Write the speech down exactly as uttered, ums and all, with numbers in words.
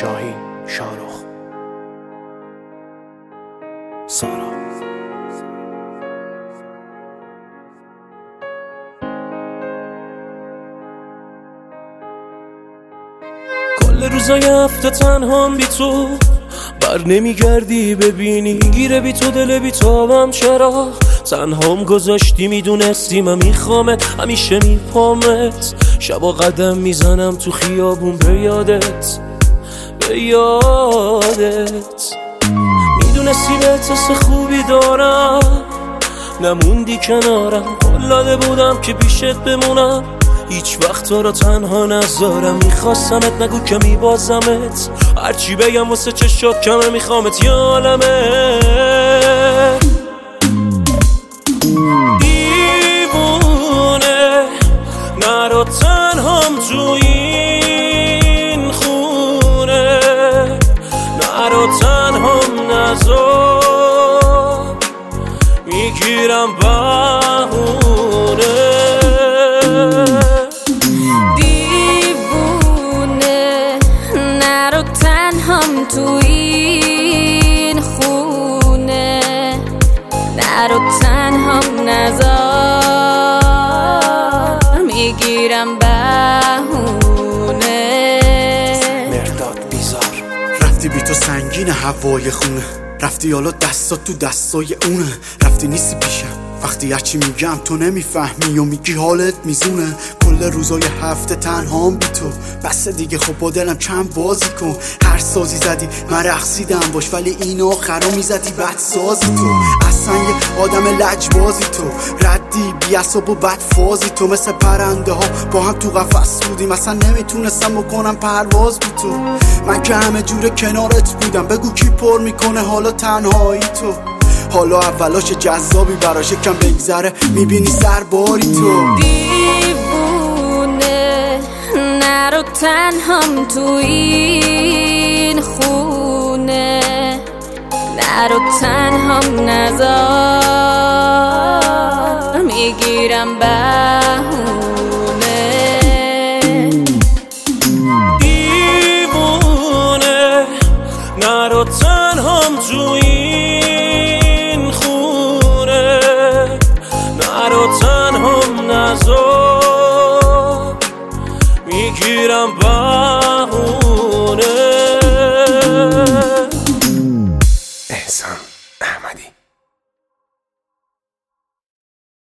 شاهین، شارخ، سارا. کل روزای هفته تنهام بی تو، بر نمیگردی ببینی گیره بی تو دل بی تابم. چرا تنهام گذاشتی؟ میدونستی من میخوامت، همیشه میپامت. شبا قدم میزنم تو خیابون به یادت، به یادت. میدونستی به حس خوبی دارم، نموندی کنارم. قول داده بودم که پیشت بمونم، هیچ وقت تو رو تنها نذارم. میخواستمت نگو که میبازمت، هرچی بگم واسه چشات کمه. میخوامت یه عالمه دیوونه، نرو تنهام تو این خونه، نرو تنهام نذار، میگیرم بهونه. دیوونه نرو تنهام تو این خونه، نرو تنهام نذار، میگیرم بهونه. مرداد بیزار. رفتی بی تو سنگین هوای خونه، رفتی حالا دستات تو دستای اونه. رفتی نیستی پیشم وقتی هرچی میگم تو نمیفهمی و میگی حالت میزونه. کل روزای هفته تنهام بی تو، بس دیگه خب با دلم چند بازی کن. هر سازی زدی من رقصیدم باش، ولی این آخرا میزدی بد سازی تو. اصلا یه آدم لجبازی تو، ردی بی عصب و بد فازی تو. مثل پرنده ها با هم تو قفس بودیم، اصلا نمیتونستم بکنم پرواز بی تو. من که همه جوره کنارت بودم، بگو کی پر میکنه حالا تنهایی تو. حالا اولاش جذابی براش کم بگذره، میبینی سرباری تو. دیوونه نرو تنهام تو این خونه، نرو تنهام نذار، میگیرم بهونه. دیوونه نرو تنهام تو این خونه، نرو تنهام نذار، میگیرم